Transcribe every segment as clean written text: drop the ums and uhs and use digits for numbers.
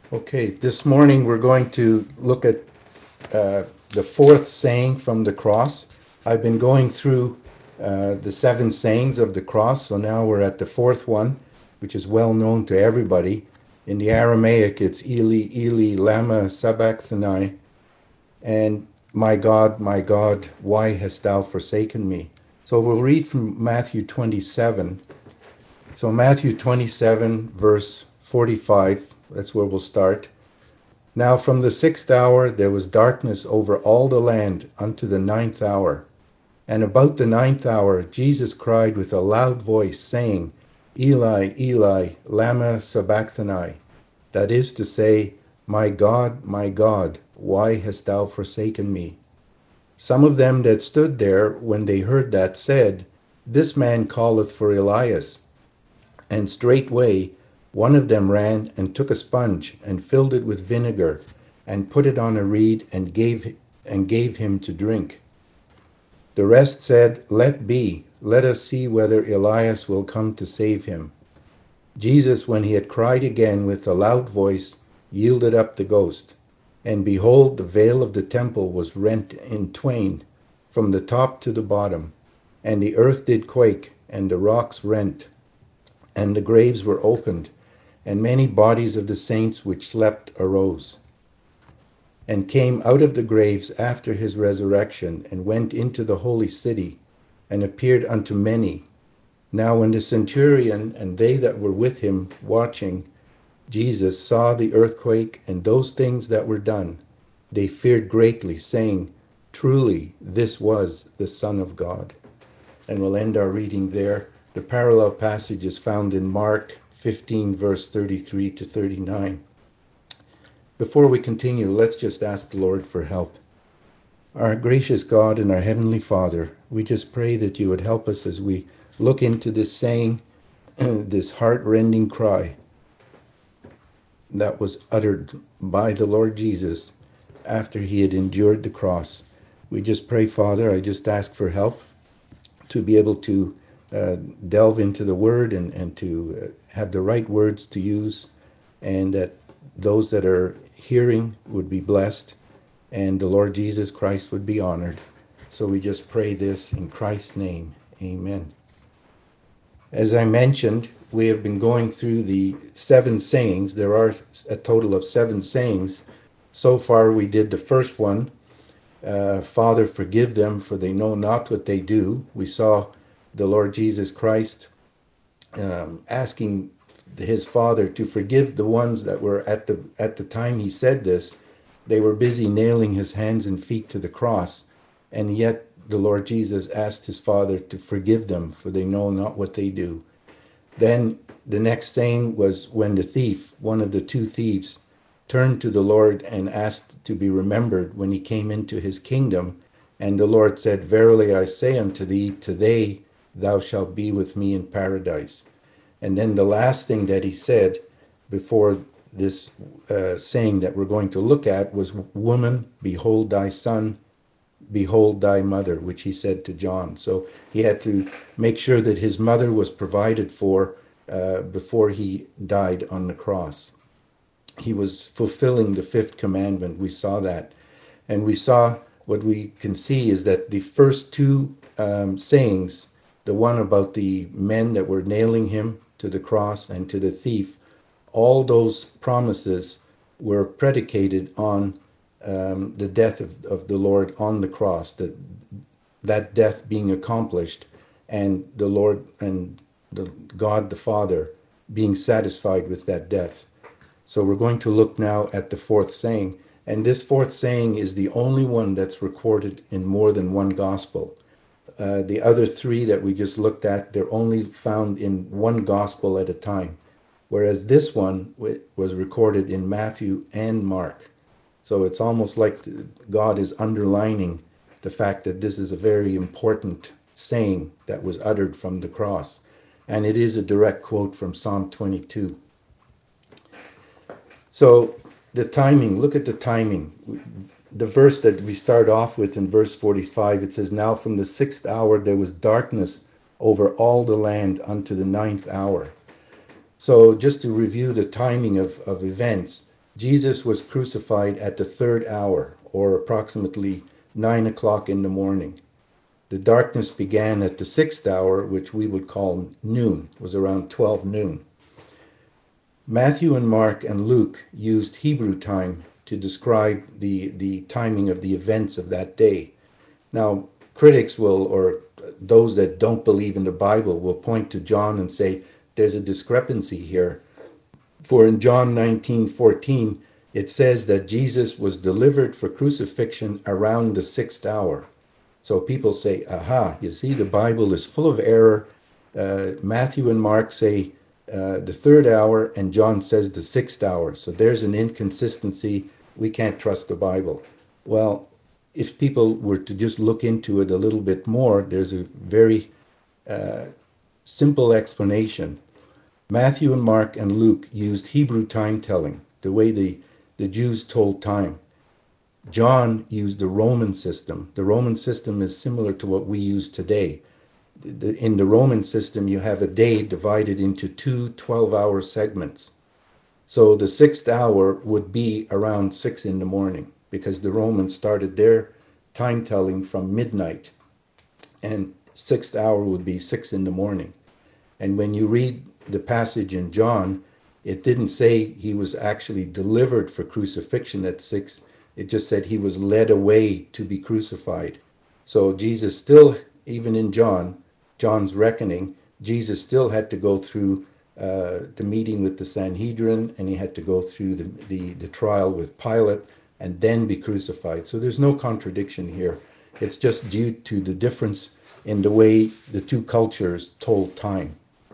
Okay, this morning we're going to look at the fourth saying from the cross. I've been going through the seven sayings of the cross, so now we're at the fourth one, which is well known to everybody. In the Aramaic, it's Eli, Eli, lama sabachthani, and my God, why hast thou forsaken me? So we'll read from Matthew 27. So Matthew 27, verse 45, that's where we'll start. Now from the 6th hour there was darkness over all the land unto the 9th hour. And about the 9th hour Jesus cried with a loud voice, saying, Eli, Eli, lama sabachthani? That is to say, my God, why hast thou forsaken me? Some of them that stood there, when they heard that, said, This man calleth for Elias. And straightway one of them ran and took a sponge and filled it with vinegar and put it on a reed and gave him to drink. The rest said, Let be, let us see whether Elias will come to save him. Jesus, when he had cried again with a loud voice, yielded up the ghost. And behold, the veil of the temple was rent in twain, from the top to the bottom. And the earth did quake, and the rocks rent, and the graves were opened, and many bodies of the saints which slept arose, and came out of the graves after his resurrection, and went into the holy city, and appeared unto many. Now when the centurion and they that were with him watching Jesus saw the earthquake and those things that were done, they feared greatly, saying, Truly, this was the Son of God. And we'll end our reading there. The parallel passage is found in Mark 15, verse 33 to 39. Before we continue, let's just ask the Lord for help. Our gracious God and our Heavenly Father, we just pray that you would help us as we look into this saying, this heart-rending cry that was uttered by the Lord Jesus after he had endured the cross. We just pray, Father, I just ask for help to be able to delve into the word and to have the right words to use, and that those that are hearing would be blessed and the Lord Jesus Christ would be honored. So we just pray this in Christ's name. Amen. As I mentioned, we have been going through the seven sayings. There are a total of seven sayings. So far we did the first one, Father, forgive them, for they know not what they do. We saw the Lord Jesus Christ asking his Father to forgive the ones that were at the time he said this. They were busy nailing his hands and feet to the cross, and yet the Lord Jesus asked his Father to forgive them, for they know not what they do. Then the next saying was when the thief, one of the two thieves, turned to the Lord and asked to be remembered when he came into his kingdom. And the Lord said, Verily I say unto thee, today thou shalt be with me in paradise. And then the last thing that he said before this saying that we're going to look at was, Woman, behold thy son, behold thy mother, which he said to John. So he had to make sure that his mother was provided for before he died on the cross. He was fulfilling the fifth commandment. We saw that. And we saw what we can see is that the first two sayings, the one about the men that were nailing him to the cross and to the thief, all those promises were predicated on the death of the Lord on the cross, that death being accomplished, and the Lord and God the Father being satisfied with that death. So we're going to look now at the fourth saying, and this fourth saying is the only one that's recorded in more than one gospel. The other three that we just looked at, they're only found in one gospel at a time, whereas this one was recorded in Matthew and Mark. So it's almost like God is underlining the fact that this is a very important saying that was uttered from the cross. And it is a direct quote from Psalm 22. So the timing, look at the timing. The verse that we start off with in verse 45, it says, Now from the 6th hour there was darkness over all the land unto the 9th hour. So just to review the timing of events, Jesus was crucified at the third hour, or approximately 9 o'clock in the morning. The darkness began at the sixth hour, which we would call noon. It was around 12 noon. Matthew and Mark and Luke used Hebrew time to describe the timing of the events of that day. Now, critics will, or those that don't believe in the Bible, will point to John and say, there's a discrepancy here. For in John 19:14, it says that Jesus was delivered for crucifixion around the sixth hour. So people say, aha, you see, the Bible is full of error. Matthew and Mark say the third hour, and John says the sixth hour. So there's an inconsistency. We can't trust the Bible. Well, if people were to just look into it a little bit more, there's a very simple explanation. Matthew and Mark and Luke used Hebrew time telling, the way the Jews told time. John used the Roman system. The Roman system is similar to what we use today. In the Roman system, you have a day divided into two 12-hour segments. So the sixth hour would be around 6 in the morning, because the Romans started their time telling from midnight, and sixth hour would be 6 in the morning. And when you read the passage in John, it didn't say he was actually delivered for crucifixion at 6. It just said he was led away to be crucified. So Jesus still, even in John's reckoning, Jesus still had to go through the meeting with the Sanhedrin, and he had to go through the trial with Pilate, and then be crucified. So there's no contradiction here. It's just due to the difference in the way the two cultures told time.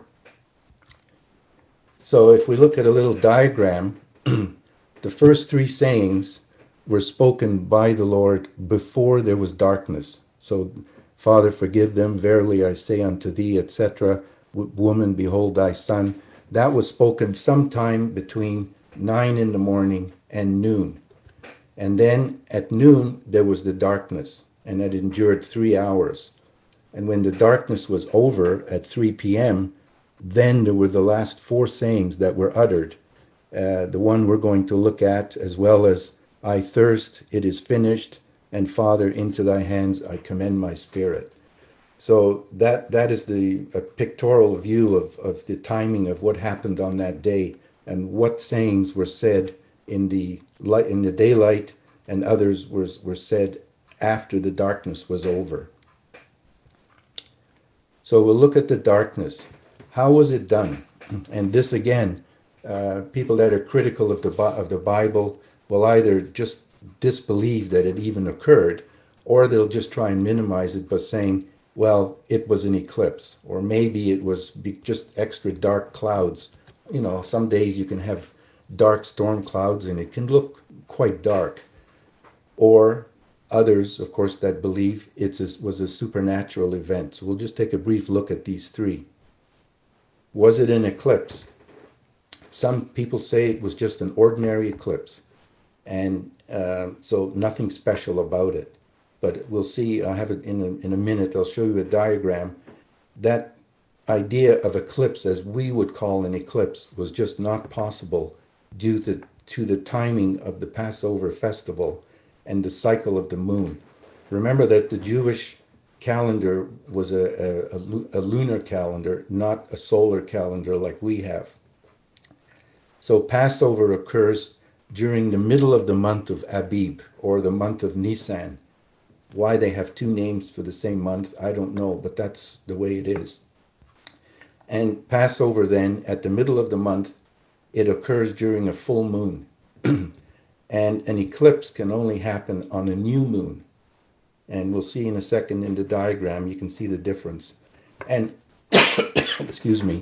So if we look at a little diagram, the first three sayings were spoken by the Lord before there was darkness. So, Father, forgive them, verily I say unto thee, etc. Woman, behold thy son. That was spoken sometime between 9 in the morning and noon. And then at noon, there was the darkness, and that endured 3 hours. And when the darkness was over at 3 p.m., then there were the last four sayings that were uttered. The one we're going to look at, as well as, I thirst, it is finished, and Father, into thy hands I commend my spirit. So that is a pictorial view of the timing of what happened on that day, and what sayings were said in the daylight, and others were said after the darkness was over. So we'll look at the darkness. How was it done? And this again, people that are critical of the Bible will either just disbelieve that it even occurred, or they'll just try and minimize it by saying, well, it was an eclipse, or maybe it was just extra dark clouds. You know, some days you can have dark storm clouds and it can look quite dark. Or others, of course, that believe it was a supernatural event. So we'll just take a brief look at these three. Was it an eclipse? Some people say it was just an ordinary eclipse, and so nothing special about it. But we'll see, I have it in a minute, I'll show you a diagram. That idea of eclipse, as we would call an eclipse, was just not possible due to the timing of the Passover festival and the cycle of the moon. Remember that the Jewish calendar was a lunar calendar, not a solar calendar like we have. So Passover occurs during the middle of the month of Abib, or the month of Nisan. Why they have two names for the same month, I don't know, but that's the way it is. And Passover then, at the middle of the month, it occurs during a full moon. And an eclipse can only happen on a new moon. And we'll see in a second in the diagram, you can see the difference. And, excuse me,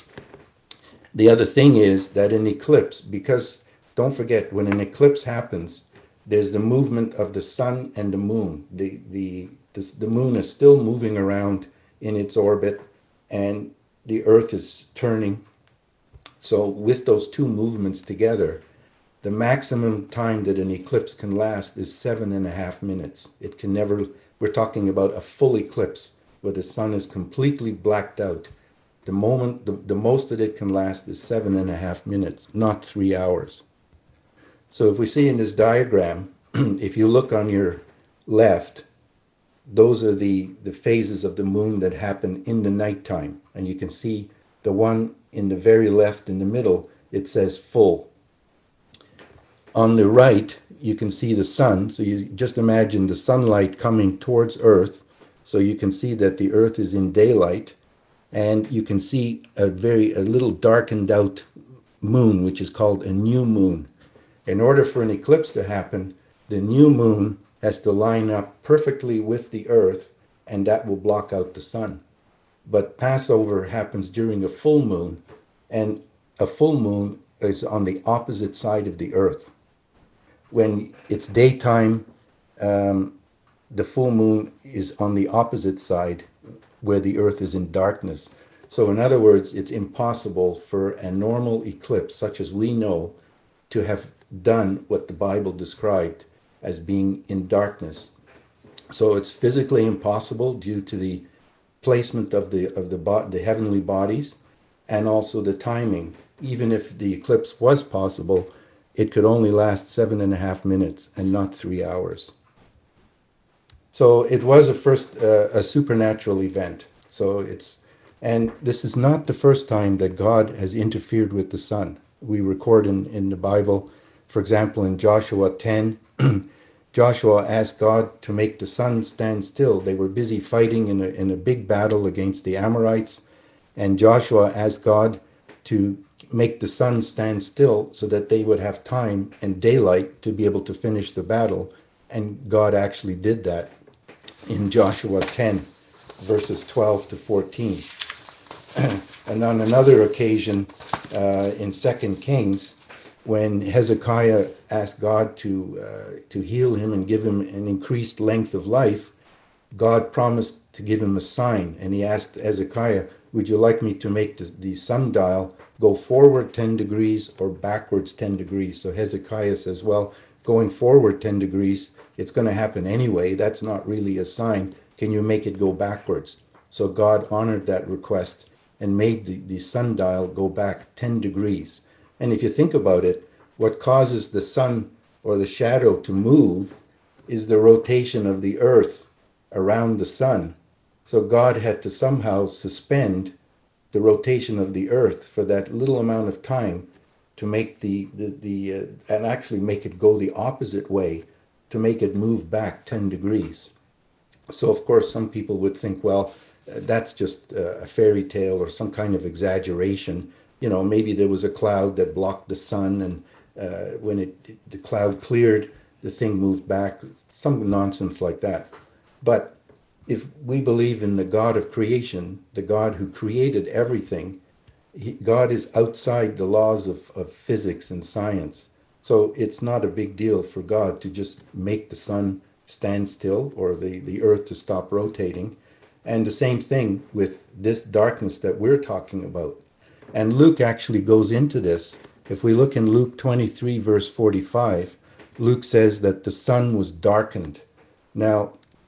the other thing is that an eclipse, because don't forget, when an eclipse happens, there's the movement of the sun and the moon. The moon is still moving around in its orbit, and the earth is turning. So with those two movements together, the maximum time that an eclipse can last is 7.5 minutes. It can never, we're talking about a full eclipse where the sun is completely blacked out. The most that it can last is 7.5 minutes, not 3 hours. So if we see in this diagram, if you look on your left, those are the phases of the moon that happen in the nighttime. And you can see the one in the very left in the middle, it says full. On the right, you can see the sun. So you just imagine the sunlight coming towards Earth. So you can see that the Earth is in daylight. And you can see a little darkened out moon, which is called a new moon. In order for an eclipse to happen, the new moon has to line up perfectly with the Earth, and that will block out the sun. But Passover happens during a full moon, and a full moon is on the opposite side of the Earth. When it's daytime, the full moon is on the opposite side where the Earth is in darkness. So in other words, it's impossible for a normal eclipse, such as we know, to have done what the Bible described as being in darkness. So it's physically impossible due to the placement of the heavenly bodies and also the timing. Even if the eclipse was possible, it could only last 7.5 minutes and not 3 hours. So it was a supernatural event. And this is not the first time that God has interfered with the sun. We record in the Bible, for example, in Joshua 10, Joshua asked God to make the sun stand still. They were busy fighting in a big battle against the Amorites, and Joshua asked God to make the sun stand still so that they would have time and daylight to be able to finish the battle. And God actually did that in Joshua 10, verses 12 to 14. And on another occasion, in 2 Kings, when Hezekiah asked God to heal him and give him an increased length of life, God promised to give him a sign. And he asked Hezekiah, would you like me to make the sundial go forward 10 degrees or backwards 10 degrees? So Hezekiah says, well, going forward 10 degrees, it's going to happen anyway. That's not really a sign. Can you make it go backwards? So God honored that request and made the sundial go back 10 degrees. And if you think about it, what causes the sun or the shadow to move is the rotation of the earth around the sun. So God had to somehow suspend the rotation of the earth for that little amount of time to make and actually make it go the opposite way, to make it move back 10 degrees. So of course some people would think, well, that's just a fairy tale or some kind of exaggeration. You know, maybe there was a cloud that blocked the sun, and when the cloud cleared, the thing moved back. Some nonsense like that. But if we believe in the God of creation, the God who created everything, God is outside the laws of physics and science. So it's not a big deal for God to just make the sun stand still or the earth to stop rotating. And the same thing with this darkness that we're talking about. And Luke actually goes into this. If we look in Luke 23, verse 45, Luke says that the sun was darkened. Now,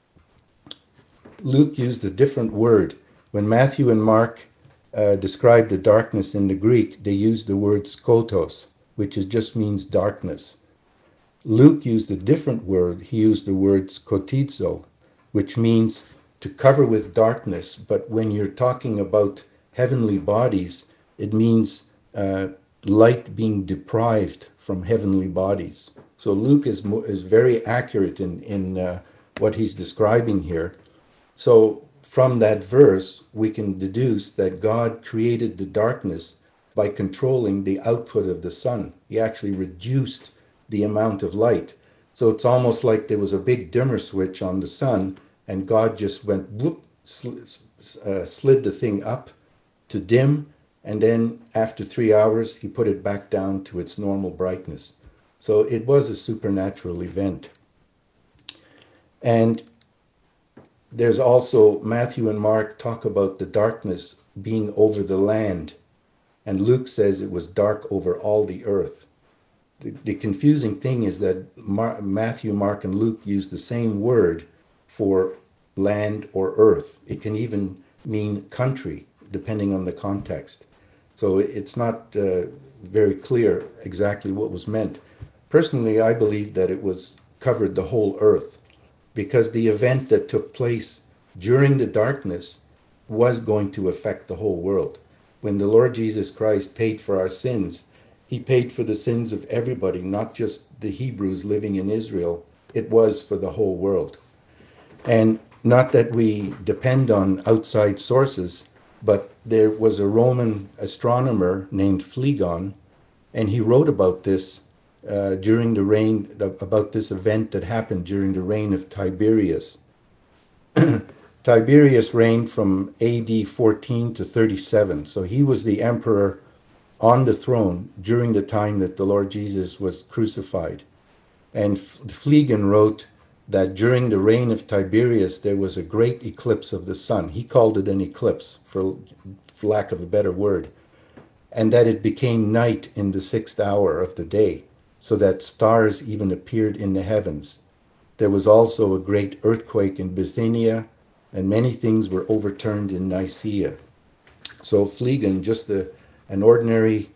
Luke used a different word. When Matthew and Mark described the darkness in the Greek, they used the word skotos, which just means darkness. Luke used a different word. He used the word skotizo, which means to cover with darkness. But when you're talking about heavenly bodies, it means light being deprived from heavenly bodies. So Luke is very accurate in what he's describing here. So from that verse, we can deduce that God created the darkness by controlling the output of the sun. He actually reduced the amount of light. So it's almost like there was a big dimmer switch on the sun, and God just went whoop, slid the thing up to dim, and then after 3 hours, he put it back down to its normal brightness. So it was a supernatural event. And there's also, Matthew and Mark talk about the darkness being over the land, and Luke says it was dark over all the earth. The confusing thing is that Matthew, Mark, and Luke use the same word for land or earth. It can even mean country, depending on the context. So it's not very clear exactly what was meant. Personally, I believe that it was covered the whole earth, because the event that took place during the darkness was going to affect the whole world. When the Lord Jesus Christ paid for our sins, he paid for the sins of everybody, not just the Hebrews living in Israel. It was for the whole world. And not that we depend on outside sources, but there was a Roman astronomer named Phlegon, and he wrote about this during the reign, about this event that happened during the reign of Tiberius. Tiberius reigned from AD 14 to 37, so he was the emperor on the throne during the time that the Lord Jesus was crucified. And Phlegon wrote that during the reign of Tiberius, there was a great eclipse of the sun. He called it an eclipse, for lack of a better word, and that it became night in the 6th hour of the day, so that stars even appeared in the heavens. There was also a great earthquake in Bithynia, and many things were overturned in Nicaea. So Phlegon, just an ordinary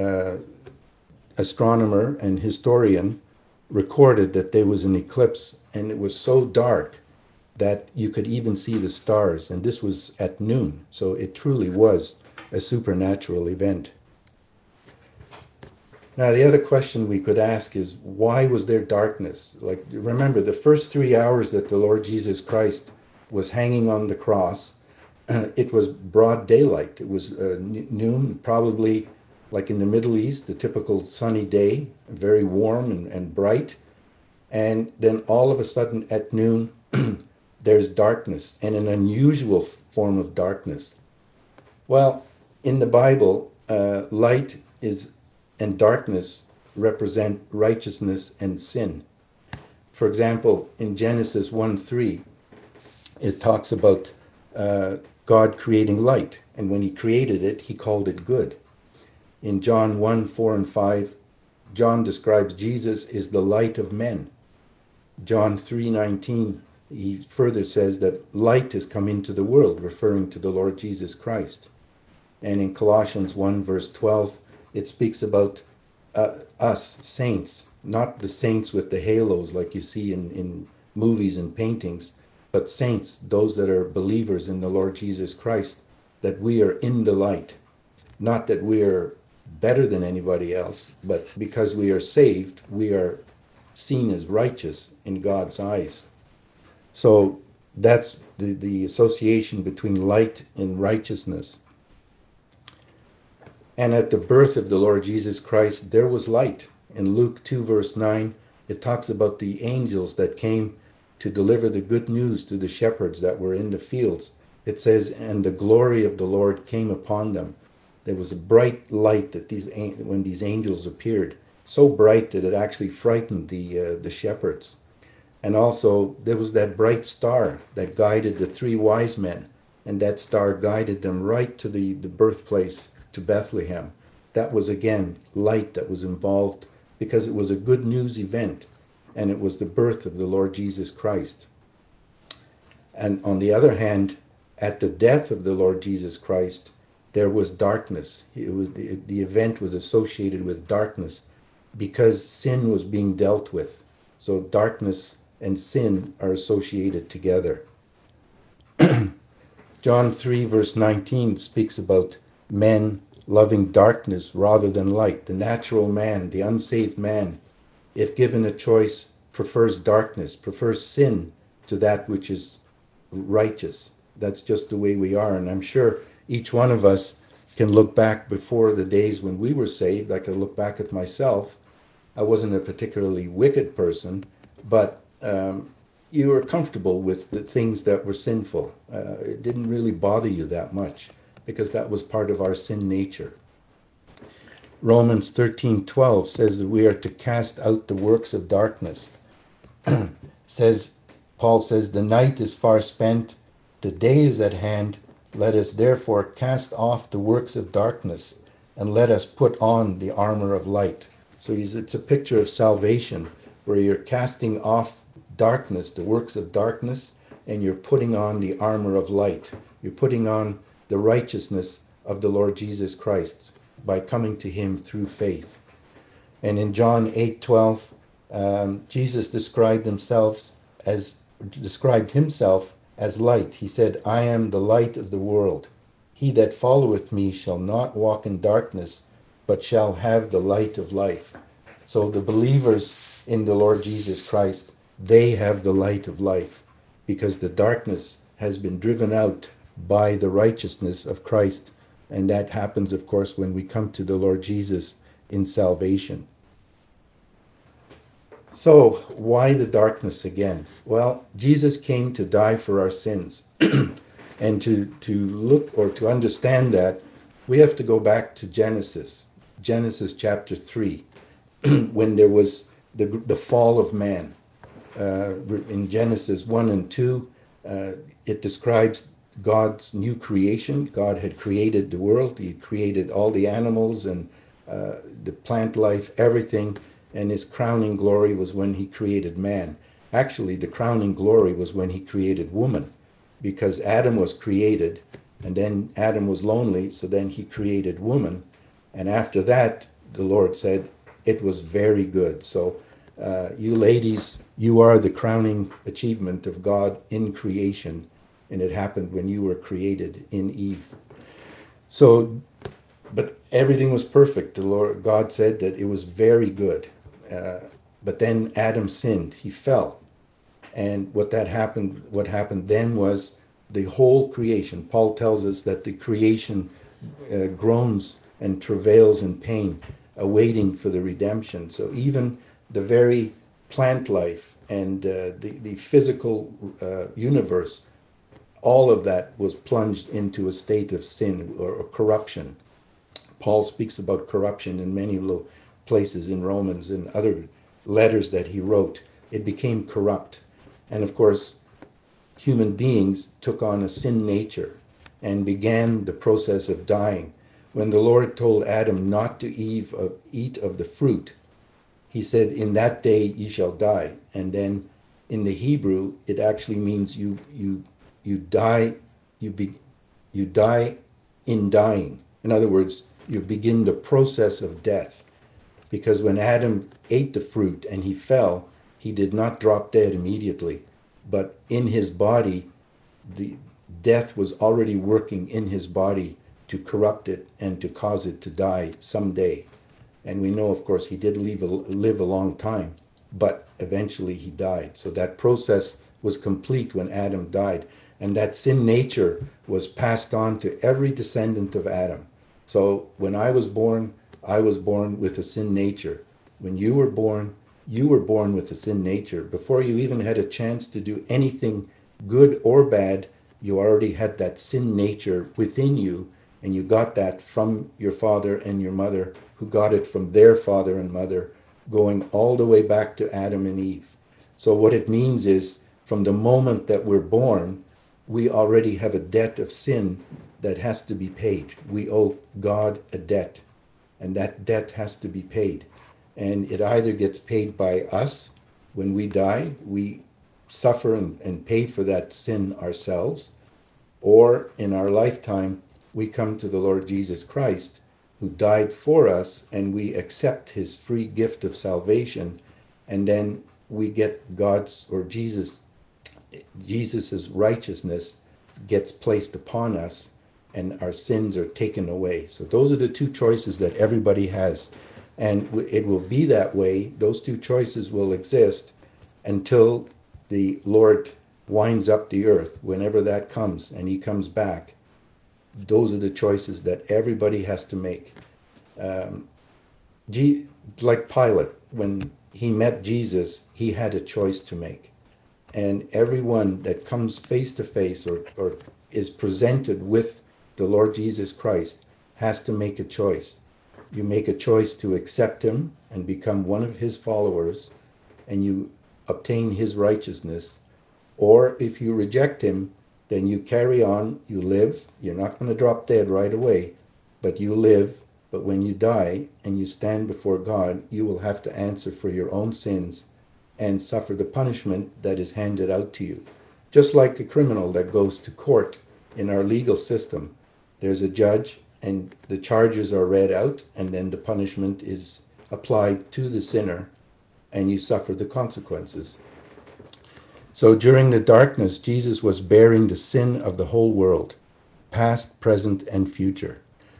astronomer and historian, recorded that there was an eclipse, and it was so dark that you could even see the stars, and this was at noon, so it truly was a supernatural event. Now, the other question we could ask is, why was there darkness? Like, remember, the first 3 hours that the Lord Jesus Christ was hanging on the cross, it was broad daylight. It was noon, probably like in the Middle East, the typical sunny day, very warm and bright. And then all of a sudden at noon, there's darkness, and an unusual form of darkness. Well, in the Bible, light and darkness represent righteousness and sin. For example, in Genesis 1:3, it talks about God creating light, and when he created it, he called it good. In John 1:4 and 5, John describes Jesus as the light of men. John 3:19, he further says that light has come into the world, referring to the Lord Jesus Christ. And in Colossians 1 verse 12, it speaks about us, saints, not the saints with the halos like you see in movies and paintings, but saints, those that are believers in the Lord Jesus Christ, that we are in the light. Not that we are better than anybody else, but because we are saved, we are seen as righteous in God's eyes. So that's the association between light and righteousness. And at the birth of the Lord Jesus Christ, there was light. In Luke 2 verse 9, it talks about the angels that came to deliver the good news to the shepherds that were in the fields. It says, and the glory of the Lord came upon them. There was a bright light that when these angels appeared, so bright that it actually frightened the shepherds. And also there was that bright star that guided the 3 wise men, and that star guided them right to the birthplace, to Bethlehem. That was again light that was involved, because it was a good news event, and it was the birth of the Lord Jesus Christ. And on the other hand, at the death of the Lord Jesus Christ, there was darkness. It was the event was associated with darkness because sin was being dealt with. So darkness and sin are associated together. John 3 verse 19 speaks about men loving darkness rather than light. The natural man, the unsaved man, if given a choice, prefers darkness, prefers sin to that which is righteous. That's just the way we are. And I'm sure each one of us can look back before the days when we were saved. I can look back at myself. I wasn't a particularly wicked person, but you were comfortable with the things that were sinful. It didn't really bother you that much, because that was part of our sin nature. Romans 13:12 says that we are to cast out the works of darkness. Paul says, the night is far spent, the day is at hand. Let us therefore cast off the works of darkness, and let us put on the armor of light. So it's a picture of salvation, where you're casting off darkness, the works of darkness, and you're putting on the armor of light. You're putting on the righteousness of the Lord Jesus Christ by coming to him through faith. And in John 8:12, Jesus described himself as light. He said, "I am the light of the world. He that followeth me shall not walk in darkness, but shall have the light of life." So the believers in the Lord Jesus Christ, they have the light of life, because the darkness has been driven out by the righteousness of Christ. And that happens, of course, when we come to the Lord Jesus in salvation. So, why the darkness again? Well, Jesus came to die for our sins. And to look or to understand that, we have to go back to Genesis chapter 3, when there was the fall of man. In Genesis 1 and 2, it describes God's new creation. God had created the world. He had created all the animals and the plant life, everything. And his crowning glory was when he created man. Actually, the crowning glory was when he created woman, because Adam was created, and then Adam was lonely, so then he created woman. And after that, the Lord said, it was very good. So you ladies, you are the crowning achievement of God in creation, and it happened when you were created in Eve. So, but everything was perfect. The Lord God said that it was very good. But then Adam sinned. He fell. And what happened then was the whole creation. Paul tells us that the creation groans and travails in pain, awaiting for the redemption. So even the very plant life and the physical universe, all of that was plunged into a state of sin or corruption. Paul speaks about corruption in many places in Romans and other letters that he wrote. It became corrupt. And of course, human beings took on a sin nature and began the process of dying. When the Lord told Adam not to eat of the fruit, he said, "In that day ye shall die." And then in the Hebrew, it actually means you die in dying. In other words, you begin the process of death. Because when Adam ate the fruit and he fell, he did not drop dead immediately. But in his body, the death was already working in his body to corrupt it and to cause it to die someday. And we know, of course, he did live a long time, but eventually he died. So that process was complete when Adam died. And that sin nature was passed on to every descendant of Adam. So when I was born with a sin nature. When you were born with a sin nature. Before you even had a chance to do anything good or bad, you already had that sin nature within you, and you got that from your father and your mother, who got it from their father and mother, going all the way back to Adam and Eve. So what it means is, from the moment that we're born, we already have a debt of sin that has to be paid. We owe God a debt. And that debt has to be paid. And it either gets paid by us when we die, we suffer and pay for that sin ourselves, or in our lifetime, we come to the Lord Jesus Christ, who died for us, and we accept his free gift of salvation, and then we get God's or Jesus's righteousness gets placed upon us, and our sins are taken away. So those are the two choices that everybody has. And it will be that way. Those two choices will exist until the Lord winds up the earth, whenever that comes, and he comes back. Those are the choices that everybody has to make. Like Pilate, when he met Jesus, he had a choice to make. And everyone that comes face to face or is presented with the Lord Jesus Christ has to make a choice. You make a choice to accept him and become one of his followers, and you obtain his righteousness. Or if you reject him, then you carry on, you live. You're not going to drop dead right away, but you live. But when you die and you stand before God, you will have to answer for your own sins and suffer the punishment that is handed out to you. Just like a criminal that goes to court in our legal system. There's a judge, and the charges are read out, and then the punishment is applied to the sinner. and you suffer the consequences. So during the darkness, Jesus was bearing the sin of the whole world, past, present, and future.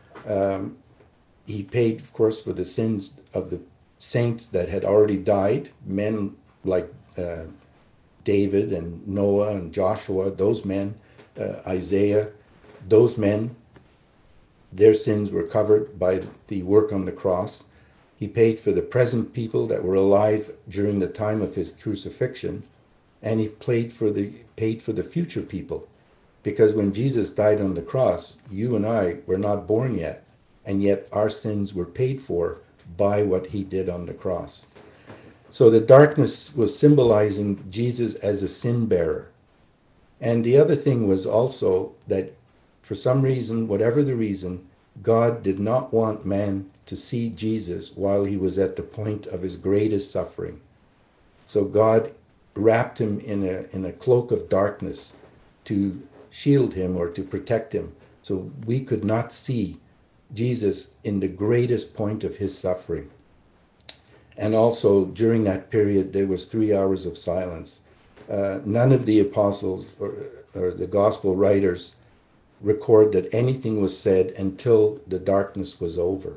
He paid, of course, for the sins of the saints that had already died, men like David and Noah and Joshua, those men, Isaiah, those men, their sins were covered by the work on the cross. He paid for the present people that were alive during the time of his crucifixion, and he paid for the future people. Because when Jesus died on the cross, you and I were not born yet, and yet our sins were paid for by what he did on the cross. So the darkness was symbolizing Jesus as a sin bearer. And the other thing was also that for some reason, whatever the reason, God did not want man to see Jesus while he was at the point of his greatest suffering. So God wrapped him in a cloak of darkness to shield him or to protect him. So we could not see Jesus in the greatest point of his suffering. And also during that period, there was 3 hours of silence. None of the apostles or the gospel writers record that anything was said until the darkness was over.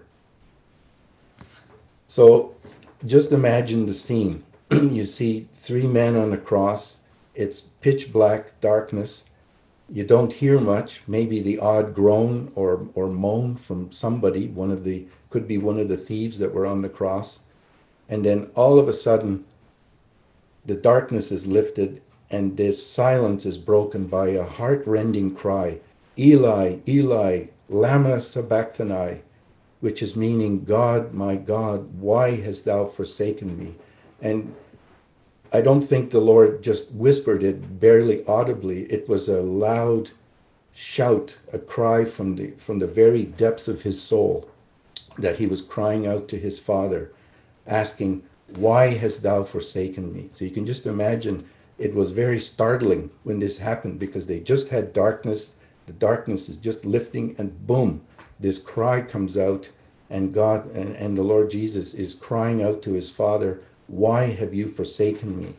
So just imagine the scene. You see 3 men on the cross. It's pitch black darkness. You don't hear much, maybe the odd groan or moan from somebody, could be one of the thieves that were on the cross. And then all of a sudden, the darkness is lifted and this silence is broken by a heart-rending cry, Eli, Eli, lama sabachthani, which is meaning, God, my God, why hast thou forsaken me? And I don't think the Lord just whispered it barely audibly. It was a loud shout, a cry from the very depths of his soul, that he was crying out to his Father, asking, why hast thou forsaken me? So you can just imagine it was very startling when this happened, because they just had darkness. The darkness is just lifting, and boom, this cry comes out, and God and the Lord Jesus is crying out to his Father, why have you forsaken me?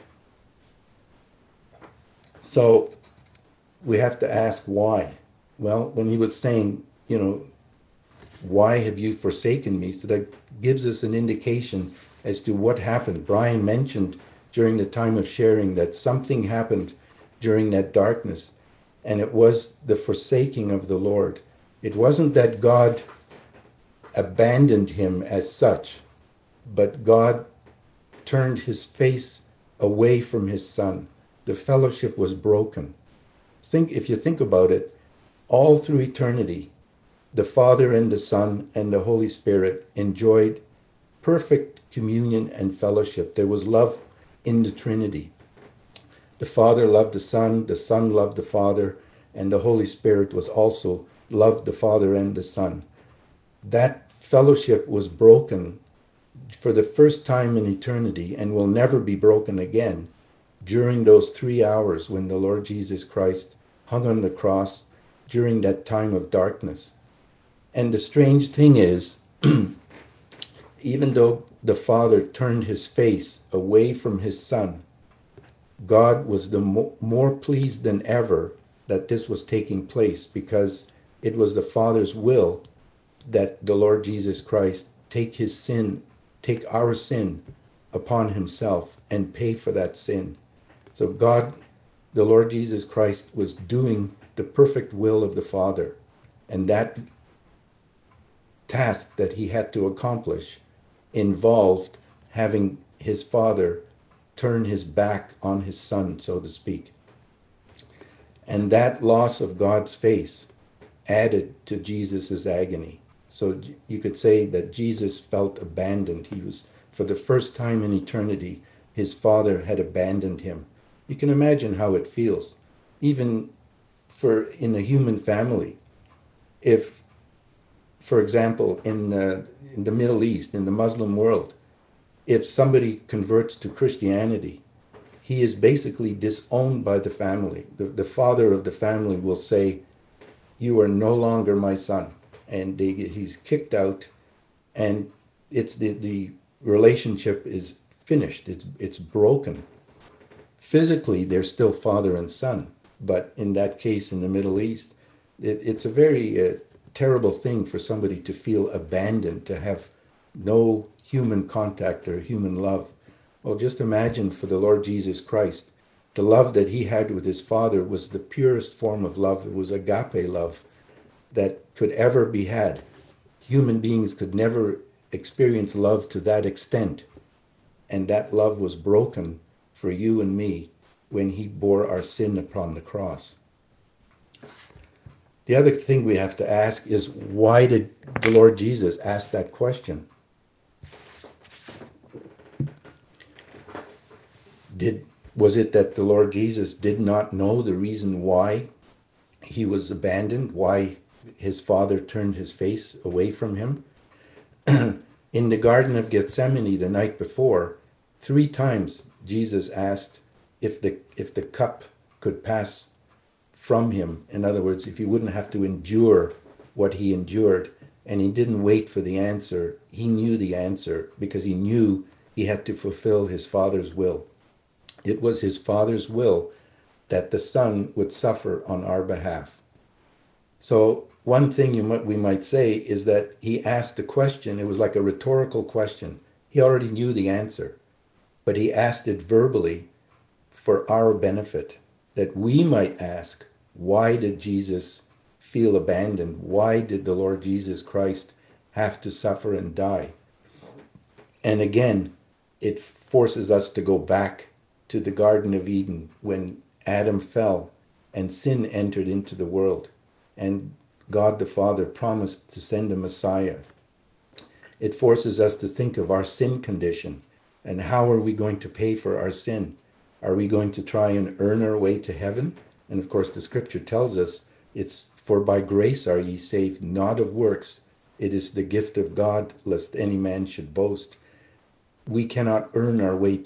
So we have to ask why. Well, when he was saying, why have you forsaken me? So that gives us an indication as to what happened. Brian mentioned during the time of sharing that something happened during that darkness, and it was the forsaking of the Lord. It wasn't that God abandoned him as such, but God turned his face away from his Son. The fellowship was broken. If you think about it, all through eternity, the Father and the Son and the Holy Spirit enjoyed perfect communion and fellowship. There was love in the Trinity. The Father loved the Son loved the Father, and the Holy Spirit was also loved the Father and the Son. That fellowship was broken for the first time in eternity and will never be broken again during those 3 hours when the Lord Jesus Christ hung on the cross during that time of darkness. And the strange thing is, even though the Father turned his face away from his Son, God was more pleased than ever that this was taking place, because it was the Father's will that the Lord Jesus Christ take our sin upon himself and pay for that sin. So God, the Lord Jesus Christ, was doing the perfect will of the Father, and that task that he had to accomplish involved having his Father turn his back on his Son, so to speak. And that loss of God's face added to Jesus's agony. So you could say that Jesus felt abandoned. He was, for the first time in eternity, his Father had abandoned him. You can imagine how it feels, even in a human family. If, for example, in the Middle East, in the Muslim world, if somebody converts to Christianity, he is basically disowned by the family. The father of the family will say, you are no longer my son. And he's kicked out, and it's the relationship is finished. It's broken. Physically, they're still father and son, but in that case, in the Middle East, it's a very terrible thing for somebody to feel abandoned, to have no human contact or human love. Well, just imagine for the Lord Jesus Christ, the love that he had with his Father was the purest form of love. It was agape love that could ever be had. Human beings could never experience love to that extent. And that love was broken for you and me when he bore our sin upon the cross. The other thing we have to ask is, why did the Lord Jesus ask that question? Was it that the Lord Jesus did not know the reason why he was abandoned, why his Father turned his face away from him? In the Garden of Gethsemane the night before, 3 times Jesus asked if the cup could pass from him. In other words, if he wouldn't have to endure what he endured. And he didn't wait for the answer. He knew the answer because he knew he had to fulfill his Father's will. It was his Father's will that the Son would suffer on our behalf. So one thing we might say is that he asked a question. It was like a rhetorical question. He already knew the answer, but he asked it verbally for our benefit, that we might ask, why did Jesus feel abandoned? Why did the Lord Jesus Christ have to suffer and die? And again, it forces us to go back to the Garden of Eden when Adam fell and sin entered into the world, and God the Father promised to send a Messiah. It forces us to think of our sin condition and how are we going to pay for our sin? Are we going to try and earn our way to heaven? And of course, the scripture tells us it's for by grace are ye saved, not of works. It is the gift of God, lest any man should boast. We cannot earn our way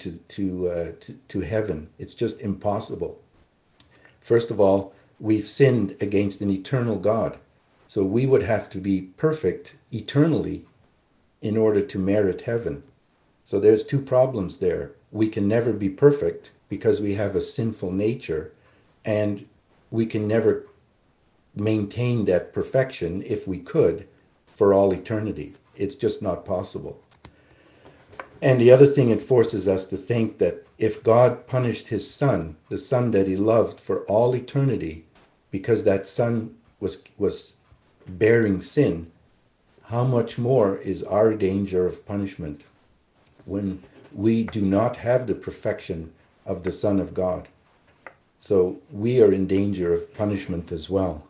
to heaven. It's just impossible. First of all, we've sinned against an eternal God. So we would have to be perfect eternally in order to merit heaven. So there's 2 problems there. We can never be perfect because we have a sinful nature, and we can never maintain that perfection, if we could, for all eternity. It's just not possible. And the other thing, it forces us to think that if God punished his Son, the Son that he loved, for all eternity, because that Son was bearing sin, how much more is our danger of punishment when we do not have the perfection of the Son of God? So we are in danger of punishment as well.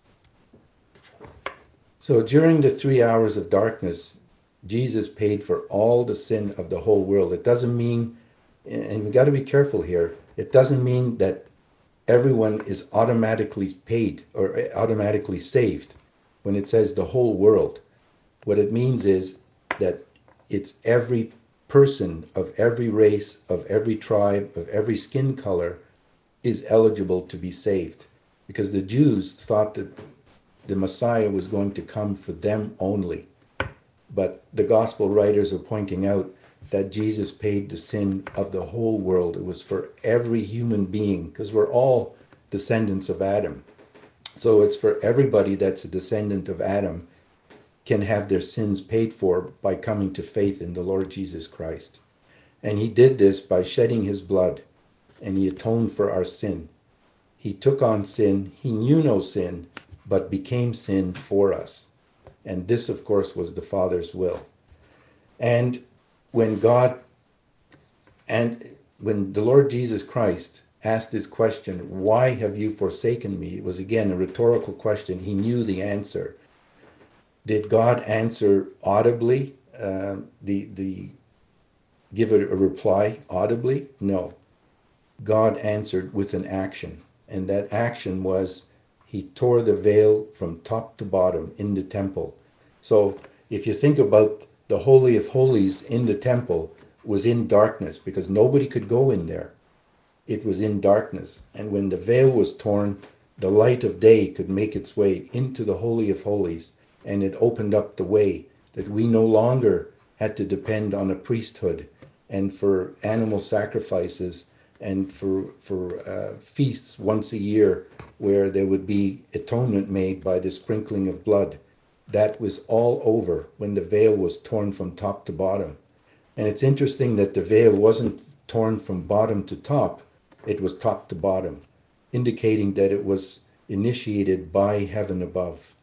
So during the 3 hours of darkness, Jesus paid for all the sin of the whole world. It doesn't mean, and we got to be careful here, it doesn't mean that everyone is automatically paid or automatically saved when it says the whole world. What it means is that it's every person of every race, of every tribe, of every skin color is eligible to be saved. Because the Jews thought that the Messiah was going to come for them only. But the gospel writers are pointing out that Jesus paid the sin of the whole world. It was for every human being, because we're all descendants of Adam. So it's for everybody that's a descendant of Adam can have their sins paid for by coming to faith in the Lord Jesus Christ. And he did this by shedding his blood, and he atoned for our sin. He took on sin. He knew no sin, but became sin for us. And this, of course, was the Father's will. And when the Lord Jesus Christ asked this question, why have you forsaken me? It was again a rhetorical question. He knew the answer. Did God answer audibly? Give it a reply audibly? No. God answered with an action. And that action was he tore the veil from top to bottom in the temple. So if you think about the Holy of Holies in the temple was in darkness because nobody could go in there. It was in darkness. And when the veil was torn, the light of day could make its way into the Holy of Holies. And it opened up the way that we no longer had to depend on a priesthood and for animal sacrifices and for feasts once a year where there would be atonement made by the sprinkling of blood. That was all over when the veil was torn from top to bottom. And it's interesting that the veil wasn't torn from bottom to top, it was top to bottom, indicating that it was initiated by heaven above.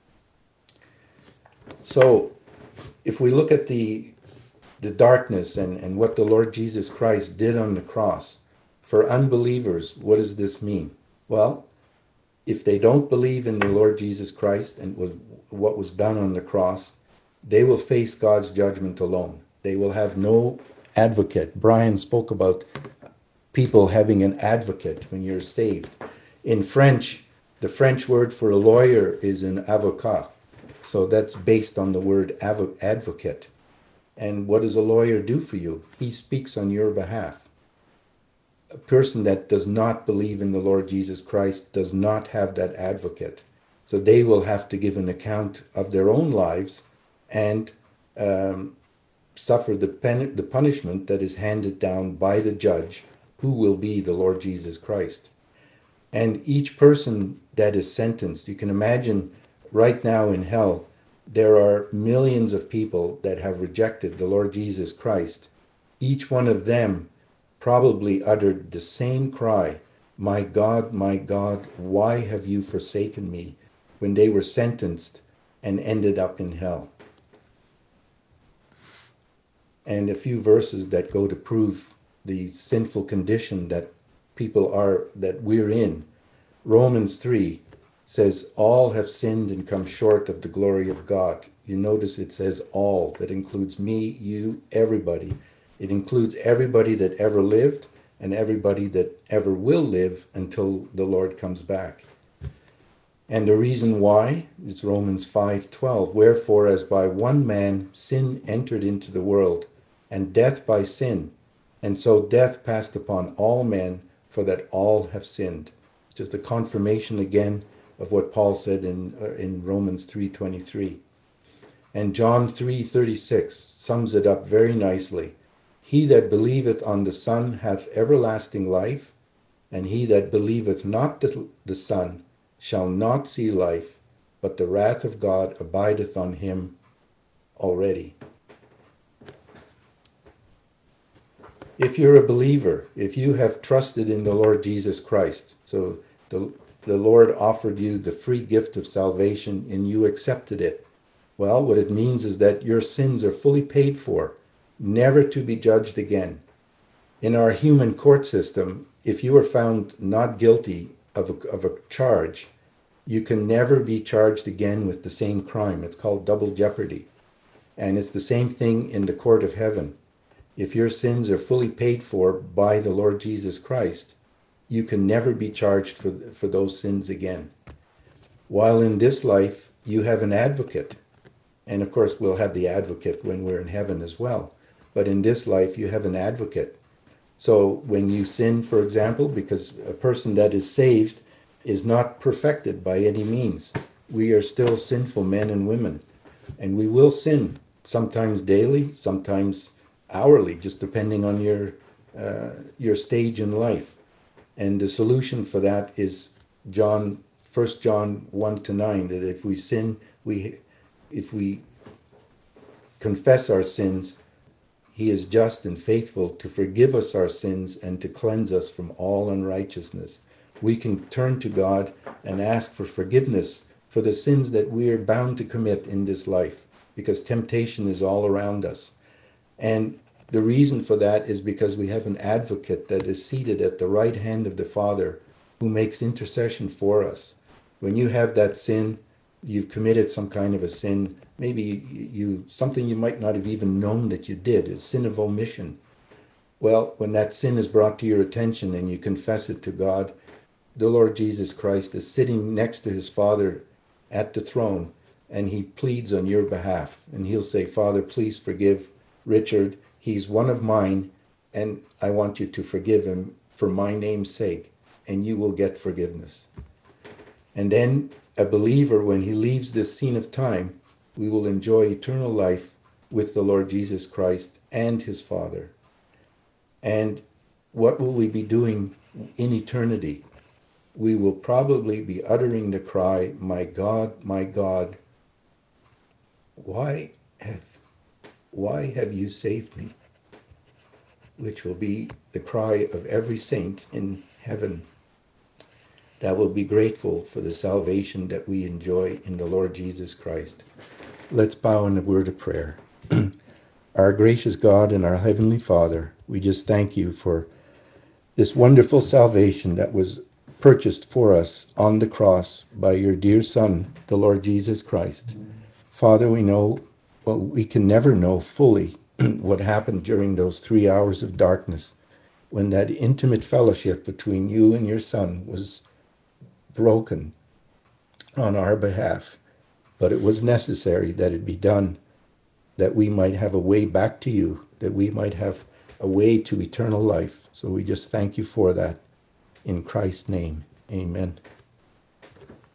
So if we look at the darkness and what the Lord Jesus Christ did on the cross, for unbelievers, what does this mean? Well, if they don't believe in the Lord Jesus Christ and what was done on the cross, they will face God's judgment alone. They will have no advocate. Brian spoke about people having an advocate when you're saved. In French, the French word for a lawyer is an avocat. So that's based on the word advocate. And what does a lawyer do for you? He speaks on your behalf. A person that does not believe in the Lord Jesus Christ does not have that advocate. So they will have to give an account of their own lives and suffer the punishment that is handed down by the judge, who will be the Lord Jesus Christ. And each person that is sentenced, you can imagine right now in hell, there are millions of people that have rejected the Lord Jesus Christ. Each one of them probably uttered the same cry, my God, why have you forsaken me?" when they were sentenced and ended up in hell. And a few verses that go to prove the sinful condition that that we're in. Romans 3 says, all have sinned and come short of the glory of God. You notice it says all. That includes me, you, everybody. It includes everybody that ever lived and everybody that ever will live until the Lord comes back. And the reason why, it's Romans 5:12. Wherefore, as by one man sin entered into the world, and death by sin, and so death passed upon all men, for that all have sinned. Just a confirmation again of what Paul said in Romans 3:23. And John 3:36 sums it up very nicely. He that believeth on the Son hath everlasting life, and he that believeth not the Son shall not see life, but the wrath of God abideth on him already. If you're a believer, if you have trusted in the Lord Jesus Christ, so the Lord offered you the free gift of salvation and you accepted it, well, what it means is that your sins are fully paid for, never to be judged again. In our human court system, if you are found not guilty of a charge, you can never be charged again with the same crime. It's called double jeopardy. And it's the same thing in the court of heaven. If your sins are fully paid for by the Lord Jesus Christ, you can never be charged for those sins again. While in this life, you have an advocate. And of course, we'll have the advocate when we're in heaven as well. But in this life, you have an advocate. So when you sin, for example, because a person that is saved is not perfected by any means. We are still sinful men and women. And we will sin, sometimes daily, sometimes hourly, just depending on your stage in life. And the solution for that is 1 John 1-9, that if we sin, if we confess our sins, he is just and faithful to forgive us our sins and to cleanse us from all unrighteousness. We can turn to God and ask for forgiveness for the sins that we are bound to commit in this life, because temptation is all around us. And the reason for that is because we have an advocate that is seated at the right hand of the Father, who makes intercession for us. When you have that sin, you've committed some kind of a sin, maybe something you might not have even known that you did, a sin of omission. Well, when that sin is brought to your attention and you confess it to God, the Lord Jesus Christ is sitting next to his Father at the throne, and he pleads on your behalf. And he'll say, Father, please forgive Richard. He's one of mine, and I want you to forgive him for my name's sake, and you will get forgiveness. And then a believer, when he leaves this scene of time, we will enjoy eternal life with the Lord Jesus Christ and his Father. And what will we be doing in eternity? We will probably be uttering the cry, my God, why have you saved me? Which will be the cry of every saint in heaven that will be grateful for the salvation that we enjoy in the Lord Jesus Christ. Let's bow in a word of prayer. Our gracious God and our Heavenly Father, we just thank you for this wonderful salvation that was purchased for us on the cross by your dear Son, the Lord Jesus Christ. Father, we know, well, we can never know fully what happened during those 3 hours of darkness when that intimate fellowship between you and your Son was broken on our behalf. But it was necessary that it be done, that we might have a way back to you, that we might have a way to eternal life. So we just thank you for that. In Christ's name, amen.